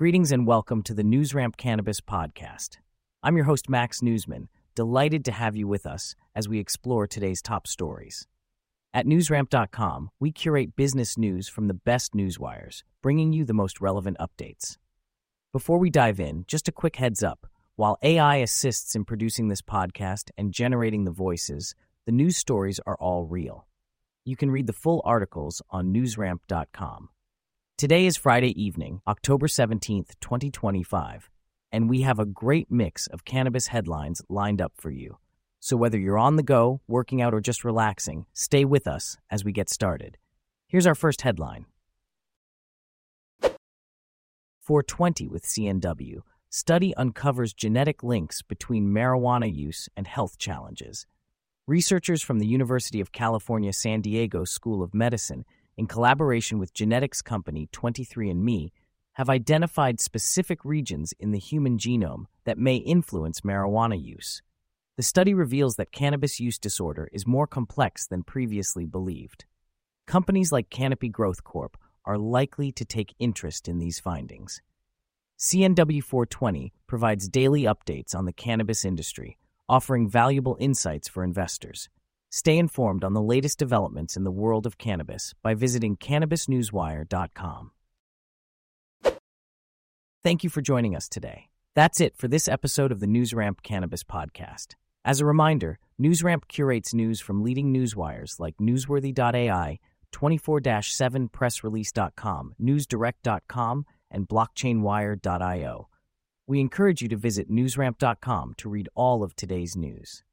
Greetings and welcome to the NewsRamp Cannabis Podcast. I'm your host, Max Newsman, delighted to have you with us as we explore today's top stories. At newsramp.com, we curate business news from the best newswires, bringing you the most relevant updates. Before we dive in, just a quick heads up. While AI assists in producing this podcast and generating the voices, the news stories are all real. You can read the full articles on newsramp.com. Today is Friday evening, October 17th, 2025, and we have a great mix of cannabis headlines lined up for you. So whether you're on the go, working out, or just relaxing, stay with us as we get started. Here's our first headline. 420 with CNW. Study uncovers genetic links between marijuana use and health challenges. Researchers from the University of California, San Diego School of Medicine, in collaboration with genetics company 23andMe, have identified specific regions in the human genome that may influence marijuana use. The study reveals that cannabis use disorder is more complex than previously believed. Companies like Canopy Growth Corp are likely to take interest in these findings. CNW 420 provides daily updates on the cannabis industry, offering valuable insights for investors. Stay informed on the latest developments in the world of cannabis by visiting cannabisnewswire.com. Thank you for joining us today. That's it for this episode of the NewsRamp Cannabis Podcast. As a reminder, NewsRamp curates news from leading newswires like Newsworthy.ai, 24/7pressrelease.com, NewsDirect.com, and BlockchainWire.io. We encourage you to visit newsramp.com to read all of today's news.